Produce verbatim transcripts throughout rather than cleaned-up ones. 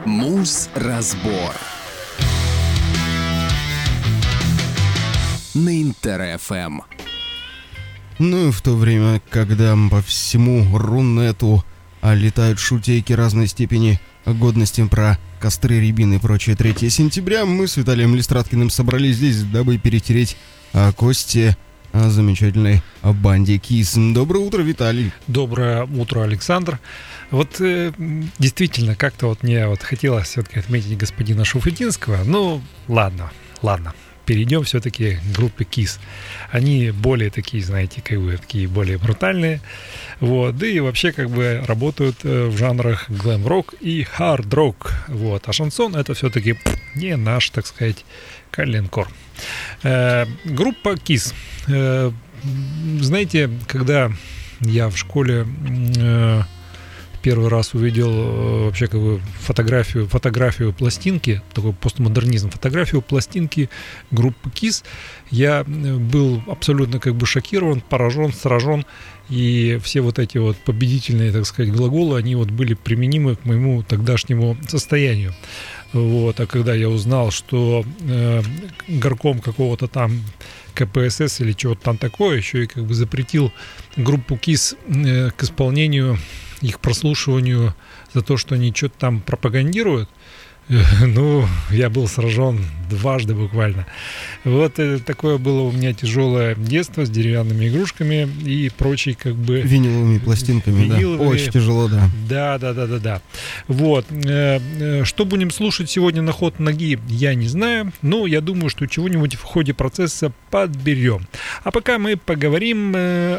Муз-разбор на Интер-ФМ. Ну и в то время, когда по всему Рунету а летают шутейки разной степени годности про костры, рябины и прочее третьего сентября, мы с Виталием Листраткиным собрались здесь, дабы перетереть а, кости а, замечательной а, банде Кис. Доброе утро, Виталий. Доброе утро, Александр. Вот э, действительно, как-то вот мне вот хотелось все-таки отметить господина Шуфутинского. Ну, ладно, ладно. Перейдем все-таки к группе Kiss. Они более такие, знаете, как бы такие более брутальные. Вот. Да и вообще как бы работают в жанрах глэм-рок и хард-рок. Вот. А шансон это все-таки не наш, так сказать, коленкор. Э, группа Kiss. Э, знаете, когда я в школе э, первый раз увидел э, вообще как бы фотографию, фотографию пластинки, такой постмодернизм, фотографию пластинки группы Kiss, я был абсолютно как бы шокирован, поражен, сражен, и все вот эти вот победительные, так сказать, глаголы, они вот были применимы к моему тогдашнему состоянию. Вот. А когда я узнал, что э, горком какого-то там ка пэ эс эс или чего-то там такое еще и как бы запретил группу Kiss э, к исполнению, их прослушиванию за то, что они что-то там пропагандируют, ну, я был сражен дважды буквально. Вот такое было у меня тяжелое детство с деревянными игрушками и прочей как бы... Виниловыми пластинками, виниловыми. Да. Очень тяжело, да. Да, да, да, да, да. Вот. Что будем слушать сегодня на ход ноги, я не знаю, но я думаю, что чего-нибудь в ходе процесса подберем. А пока мы поговорим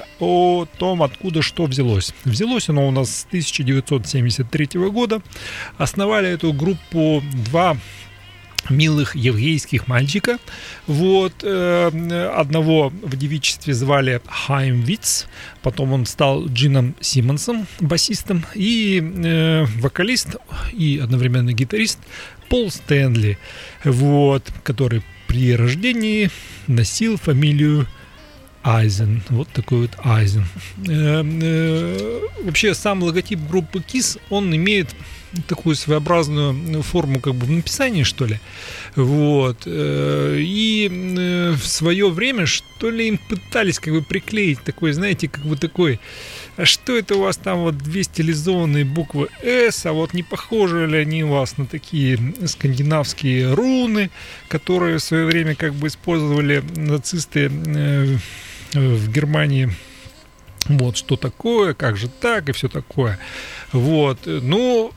о том, откуда что взялось. Взялось оно у нас с тысяча девятьсот семьдесят третьего года. Основали эту группу два милых еврейских мальчика. Вот, э, одного в девичестве звали Хайм Витц, потом он стал Джином Симмонсом, басистом, и э, вокалист, и одновременно гитарист Пол Стэнли, вот, который при рождении носил фамилию Айзен. Вот такой вот Айзен. Э, э, вообще, сам логотип группы Kiss, он имеет такую своеобразную форму как бы в написании, что ли. Вот. И в свое время, что ли, им пытались как бы приклеить такой, знаете, как бы такой, а что это у вас там вот две стилизованные буквы S, а вот не похожи ли они у вас на такие скандинавские руны, которые в свое время как бы использовали нацисты в Германии. Вот, что такое, как же так и все такое. Вот, ну,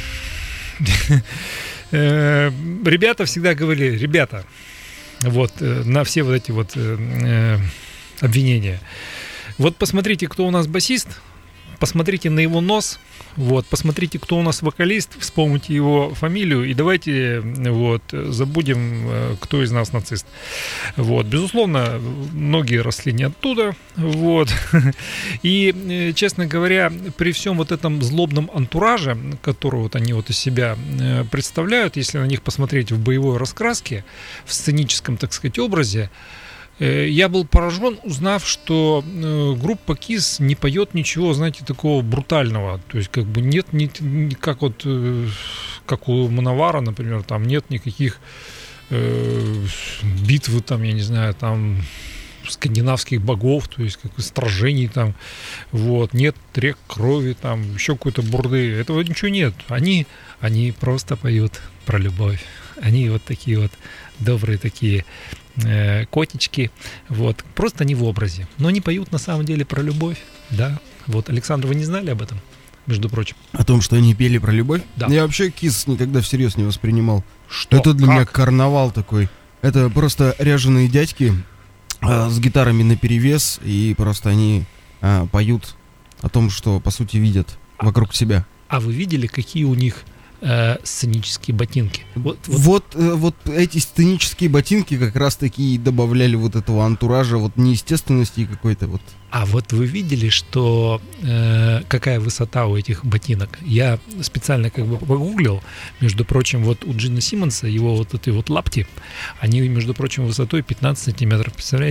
ребята всегда говорили, ребята, вот, на все вот эти вот обвинения. Вот посмотрите, кто у нас басист, посмотрите на его нос, вот, посмотрите, кто у нас вокалист, вспомните его фамилию и давайте вот, забудем, кто из нас нацист. Вот, безусловно, многие росли не оттуда, вот. И, честно говоря, при всем вот этом злобном антураже, который вот они вот из себя представляют, если на них посмотреть в боевой раскраске, в сценическом, так сказать, образе, я был поражен, узнав, что группа Kiss не поет ничего, знаете, такого брутального. То есть, как бы нет, ни, ни, как вот, как у Мановара, например, там нет никаких э, битв, там, я не знаю, там скандинавских богов, то есть, как сражений там, вот, нет рек крови, там, еще какой-то бурды. Этого ничего нет. Они, они просто поют про любовь. Они вот такие вот добрые такие э, котички, вот, просто не в образе, но они поют на самом деле про любовь, да, вот, Александр, вы не знали об этом, между прочим? О том, что они пели про любовь? Да. Я вообще Kiss никогда всерьез не воспринимал. Что? Это для как? меня карнавал такой, это просто ряженые дядьки э, с гитарами наперевес, и просто они э, поют о том, что, по сути, видят вокруг себя. А вы видели, какие у них сценические ботинки? Вот, вот. Вот, вот эти сценические ботинки как раз-таки добавляли вот этого антуража, вот неестественности какой-то вот. А вот вы видели, что э, какая высота у этих ботинок? Я специально как бы погуглил, между прочим, вот у Джина Симмонса, его вот эти вот лапти, они, между прочим, высотой пятнадцать сантиметров, представляете?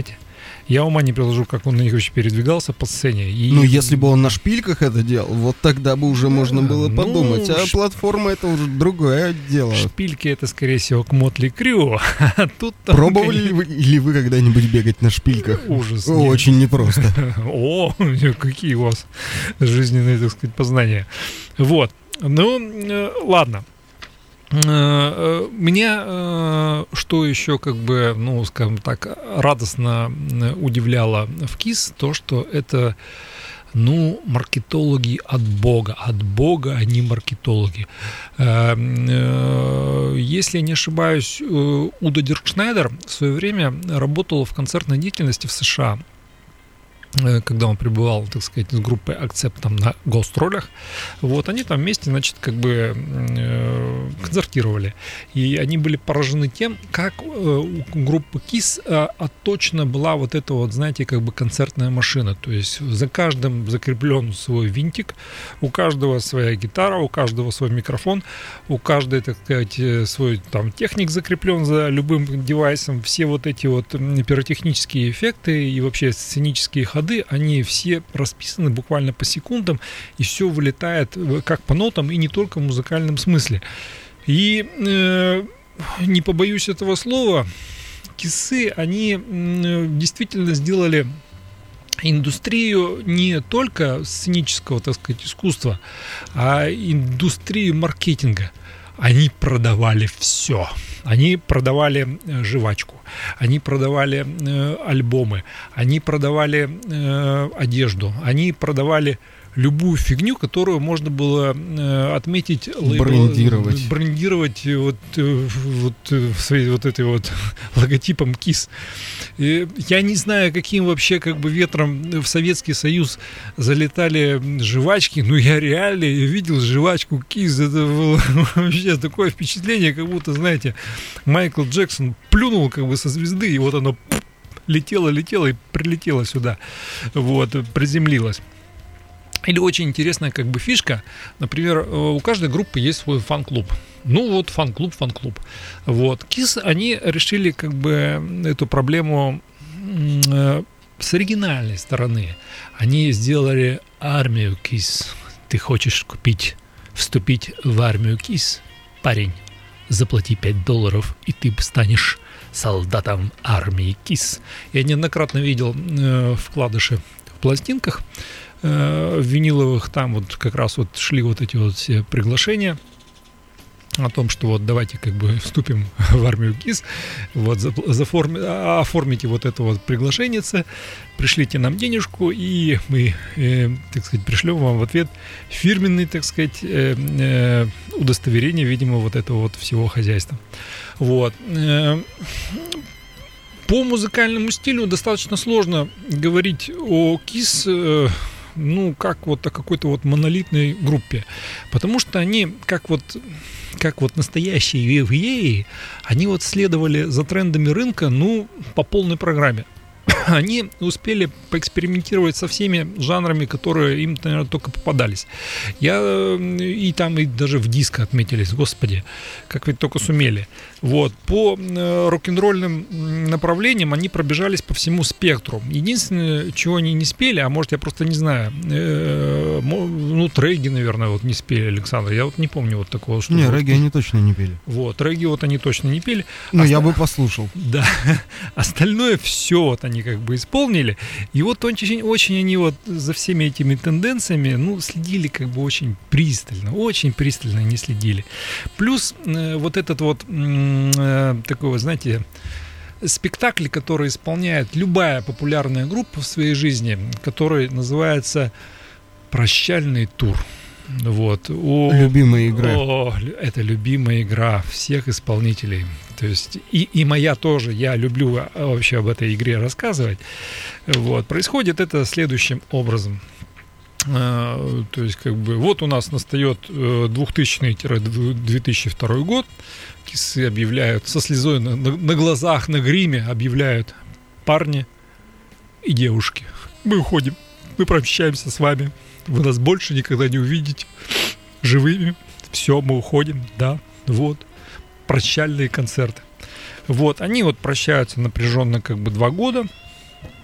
Я ума не приложу, как он на них вообще передвигался по сцене. И... Ну, если бы он на шпильках это делал, вот тогда бы уже можно было ну, подумать. А ш... платформа — это уже другое дело. Шпильки — это, скорее всего, к Мотли Крю. Тут Пробовали ли вы, ли вы когда-нибудь бегать на шпильках? Ужас. Очень непросто. О, какие у вас жизненные, так сказать, познания. Вот. Ну, ладно. Меня что еще, как бы, ну, скажем так, радостно удивляло в КИС, то, что это, ну, маркетологи от Бога. От Бога они маркетологи. Если я не ошибаюсь, Уда Диркшнайдер в свое время работал в концертной деятельности в США, когда он пребывал, так сказать, с группой Accept там на гостролях. Вот, они там вместе, значит, как бы э, концертировали. И они были поражены тем, как э, у группы KISS э, отточена была вот эта вот, знаете, как бы концертная машина. То есть за каждым закреплен свой винтик, у каждого своя гитара, у каждого свой микрофон, у каждой, так сказать, свой там техник закреплен за любым девайсом. Все вот эти вот пиротехнические эффекты и вообще сценические ходы, они все расписаны буквально по секундам, и все вылетает как по нотам, и не только в музыкальном смысле. И э, не побоюсь этого слова, кисы, они э, действительно сделали индустрию не только сценического, так сказать, искусства, а индустрию маркетинга. Они продавали все. Они продавали э, жвачку, они продавали э, альбомы, они продавали э, одежду, они продавали любую фигню, которую можно было э, отметить, лейбл, брендировать, брендировать вот, вот, своей вот этой вот логотипом KISS. И я не знаю, каким вообще как бы ветром в Советский Союз залетали жвачки, но я реально видел жвачку KISS. Это было вообще такое впечатление, как будто, знаете, Майкл Джексон плюнул как бы со звезды, и вот оно летело, летело и прилетело сюда, вот, приземлилось. Или очень интересная как бы фишка, например, у каждой группы есть свой фан-клуб. Ну вот фан-клуб, фан-клуб. Вот. KISS, они решили как бы эту проблему э, с оригинальной стороны. Они сделали армию KISS. Ты хочешь купить, вступить в армию KISS? Парень, заплати пять долларов, и ты станешь солдатом армии KISS. Я неоднократно видел э, вкладыши в пластинках, в виниловых, там вот как раз вот шли вот эти вот все приглашения о том, что вот давайте как бы вступим в армию KISS, вот заформи, оформите вот это вот приглашение, пришлите нам денежку, и мы, э, так сказать, пришлем вам в ответ фирменный, так сказать, э, э, удостоверение, видимо, вот этого вот всего хозяйства. Вот. По музыкальному стилю достаточно сложно говорить о KISS, ну, как вот о какой-то вот монолитной группе, потому что они, как вот, как вот настоящие ви ви эй, они вот следовали за трендами рынка, ну, по полной программе. Они успели поэкспериментировать со всеми жанрами, которые им, наверное, только попадались. Я и там и даже в диско отметились, господи, как ведь только сумели. Вот. По рок-н-ролльным направлениям они пробежались по всему спектру. Единственное, чего они не спели, а может, я просто не знаю, ну, регги, наверное, вот не спели, Александр. Я вот не помню вот такого. Что не, вот... регги они точно не пели. Вот, регги вот они точно не пели. Ну, Оста... я бы послушал. Да. Остальное все вот они как бы исполнили. И вот очень, очень они вот за всеми этими тенденциями, ну, следили как бы очень пристально. Очень пристально они следили. Плюс э, вот этот вот э, такой вот, знаете, спектакль, который исполняет любая популярная группа в своей жизни, который называется «Прощальный тур». Вот. О, любимая игра. О, это любимая игра всех исполнителей. То есть и, и моя тоже. Я люблю вообще об этой игре рассказывать. Вот. Происходит это следующим образом. То есть, как бы, вот у нас настает двухтысячный - две тысячи второй год. Кисы объявляют со слезой на, на, на глазах, на гриме объявляют: парни и девушки, мы уходим, мы прощаемся с вами. Вы нас больше никогда не увидите живыми. Все, мы уходим, да, вот. Прощальные концерты. Вот, они вот прощаются напряженно как бы два года.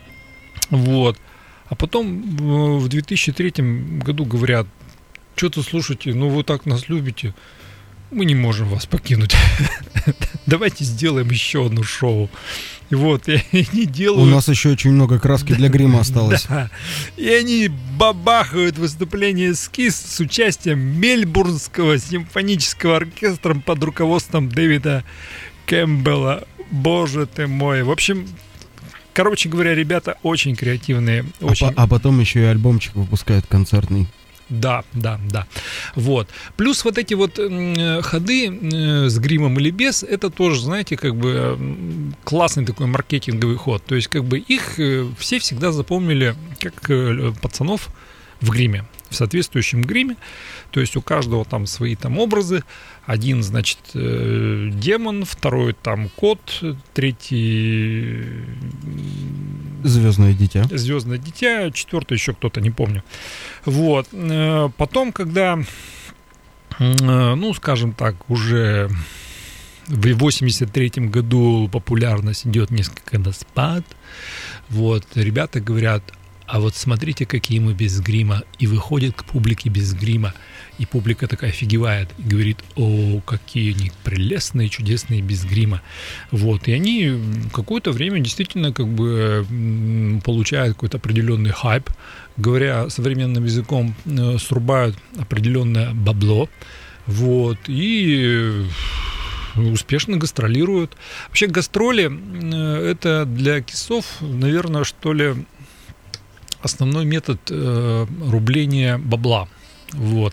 Вот. А потом в две тысячи третьем году говорят: что-то слушайте, ну вы так нас любите, мы не можем вас покинуть. Давайте сделаем еще одно шоу. И вот, и они делают... У нас еще очень много краски для грима осталось. Да. И они бабахают выступление «Скис» с участием Мельбурнского симфонического оркестра под руководством Дэвида Кэмпбелла. Боже ты мой. В общем, короче говоря, ребята очень креативные. Очень... А, по- а потом еще и альбомчик выпускают концертный. Да, да, да. Вот. Плюс вот эти вот э, ходы э, с гримом или без, это тоже, знаете, как бы э, классный такой маркетинговый ход. То есть, как бы их э, все всегда запомнили как э, пацанов в гриме, в соответствующем гриме. То есть у каждого там свои там образы. Один, значит, э, демон, второй там кот, третий Звездное дитя. Звездное дитя, четвертый еще кто-то, не помню. Вот. Потом, когда, ну, скажем так, уже в восемьдесят третьем году популярность идет несколько на спад, вот, ребята говорят: а вот смотрите, какие мы без грима. И выходят к публике без грима. И публика такая офигевает и говорит: о, какие они прелестные, чудесные без грима. Вот. И они какое-то время действительно как бы получают какой-то определенный хайп. Говоря современным языком, срубают определенное бабло. Вот. И успешно гастролируют. Вообще гастроли — это для кисов, наверное, что ли, основной метод э, рубления бабла. Вот.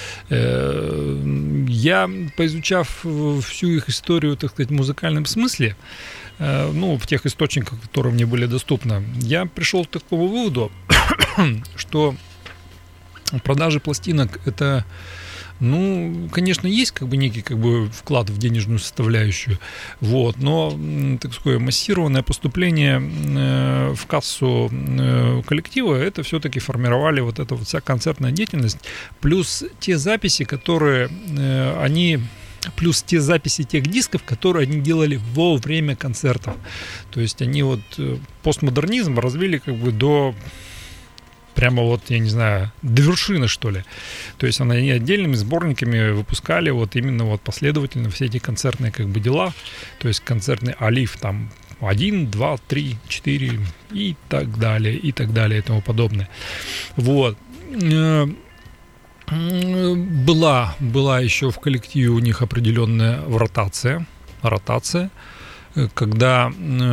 Э, я, поизучав всю их историю, так сказать, в музыкальном смысле, э, ну, в тех источниках, которые мне были доступны, я пришел к такому выводу, что продажи пластинок — это, ну, конечно, есть как бы некий как бы вклад в денежную составляющую, вот, но, так сказать, массированное поступление э, в кассу э, коллектива — это все-таки формировали вот эта вот вся концертная деятельность, плюс те записи, которые э, они... плюс те записи тех дисков, которые они делали во время концертов. То есть они вот постмодернизм развили как бы до... прямо вот, я не знаю, до вершины, что ли. То есть они отдельными сборниками выпускали вот именно вот последовательно все эти концертные как бы дела. То есть концертный алиф там один, два, три, четыре и так далее, и так далее, и тому подобное. Вот. Была, была еще в коллективе у них определенная ротация, ротация, когда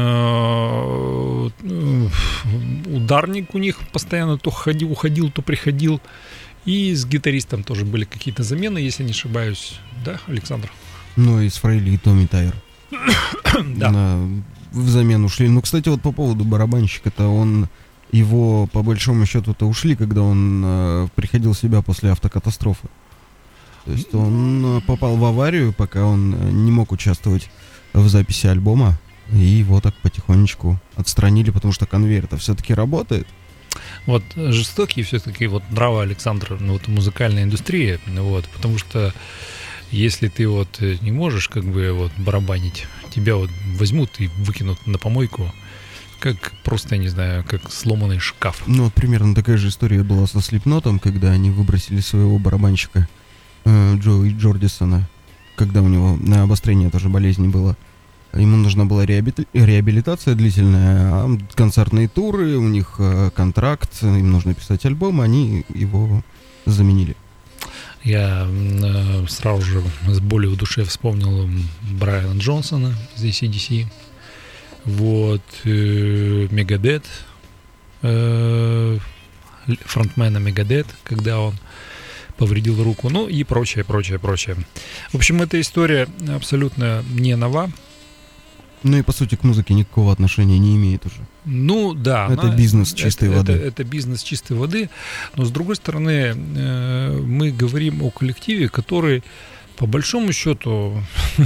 э, ударник у них постоянно то ходил, уходил, то приходил, и с гитаристом тоже были какие-то замены, если не ошибаюсь, да, Александр? Ну, и с Фрейли и Томми Тайер. Да. На, взамен ушли. Ну, кстати, вот по поводу барабанщика-то, он... Его, по большому счету-то, ушли, когда он э, приходил в себя после автокатастрофы. То есть он э, попал в аварию, пока он э, не мог участвовать в записи альбома, и его так потихонечку отстранили, потому что конвейер-то все-таки работает. Вот жестокие все-таки вот нравы Александра, ну, вот музыкальная индустрия, вот, потому что если ты вот не можешь как бы вот барабанить, тебя вот возьмут и выкинут на помойку, как просто, я не знаю, как сломанный шкаф. Ну, вот примерно такая же история была со Слипнотом, когда они выбросили своего барабанщика э, Джои Джордисона, когда у него на обострение тоже болезни было. Ему нужна была реабили... реабилитация длительная, а концертные туры, у них э, контракт, им нужно писать альбом, они его заменили. Я э, сразу же с болью в душе вспомнил Брайана Джонсона из эй си ди си. Вот, Мегадет, э, э, фронтмена Мегадет, когда он повредил руку, ну и прочее, прочее, прочее. В общем, эта история абсолютно не нова. Ну и по сути к музыке никакого отношения не имеет уже. Ну да. Это она, бизнес чистой это, воды. Это, это бизнес чистой воды, но с другой стороны э, мы говорим о коллективе, который по большому счету...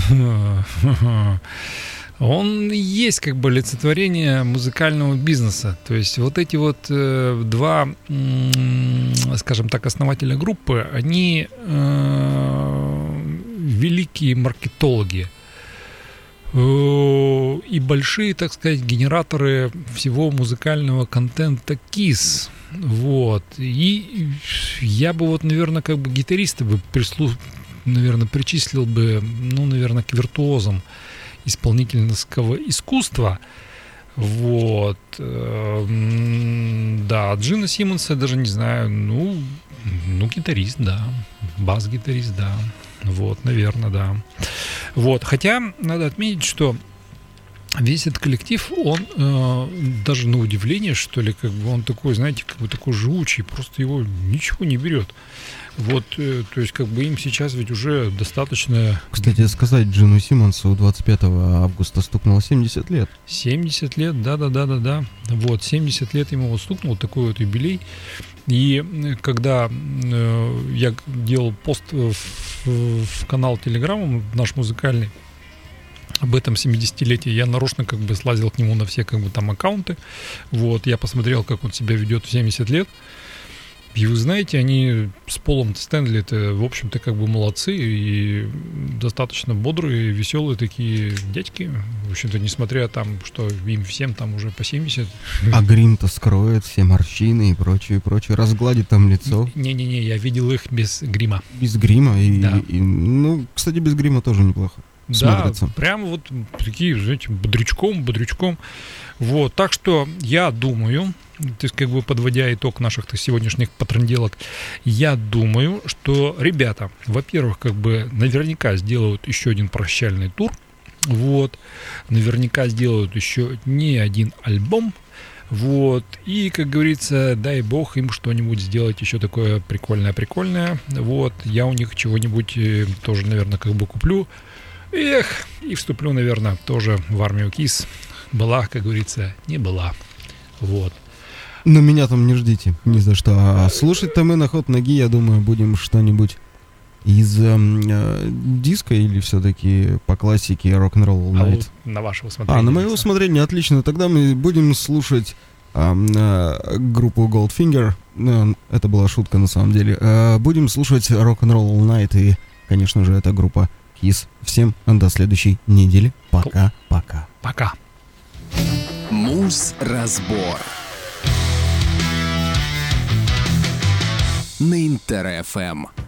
Он есть как бы олицетворение музыкального бизнеса. То есть вот эти вот э, два, э, скажем так, основателя группы, они э, великие маркетологи. и большие, так сказать, генераторы всего музыкального контента Kiss. Вот. И я бы вот, наверное, как бы гитариста бы прислу... наверное, причислил бы, ну, наверное, к виртуозам исполнительского искусства. Вот. Да, Джина Симмонса даже не знаю. Ну, ну, гитарист, да. Бас-гитарист, да. Вот, наверное, да. Вот. Хотя, надо отметить, что весь этот коллектив, он э, даже на удивление, что ли, как бы он такой, знаете, как бы такой живучий, просто его ничего не берет. Вот, э, то есть, как бы им сейчас ведь уже достаточно... Кстати, сказать, Джину Симмонсу двадцать пятого августа стукнуло семьдесят лет. семьдесят лет, да-да-да-да-да. Вот, семьдесят лет ему вот стукнул, такой вот юбилей. И когда э, я делал пост в, в канал Телеграм, наш музыкальный, об этом семидесятилетии, я нарочно как бы слазил к нему на все как бы там аккаунты. Вот, я посмотрел, как он себя ведет в семьдесят лет. И вы знаете, они с Полом Стэнли, это, в общем-то, как бы молодцы и достаточно бодрые, веселые такие дядьки. В общем-то, несмотря там, что им всем там уже по семьдесят. А грим-то скроет все морщины и прочее, прочее, разгладит там лицо. Не-не-не, я видел их без грима. Без грима? И, да. и, ну, кстати, без грима тоже неплохо. Да, смотрится. Прямо вот такие, знаете, бодрячком, бодрячком. Вот, так что я думаю, то есть как бы подводя итог наших сегодняшних потранделок, я думаю, что ребята, во-первых, как бы наверняка сделают еще один прощальный тур, вот, наверняка сделают еще не один альбом, вот, и, как говорится, дай бог им что-нибудь сделать еще такое прикольное-прикольное, вот, я у них чего-нибудь тоже, наверное, как бы куплю. Эх, и вступлю, наверное, тоже в армию Kiss. Была, как говорится, не была. Вот. Но меня там не ждите, ни за что. А слушать-то мы на ход ноги, я думаю, будем что-нибудь из э, э, диска или все-таки по классике Rock'n'Roll All Night. А на ваше усмотрение. А, на мое усмотрение, отлично. Тогда мы будем слушать э, э, группу Goldfinger. Э, это была шутка на самом деле. Э, будем слушать Rock'n'Roll All Night. И, конечно же, это группа Kiss. Всем до следующей недели. Пока-пока. Пока. Муз-разбор на Интер эф эм.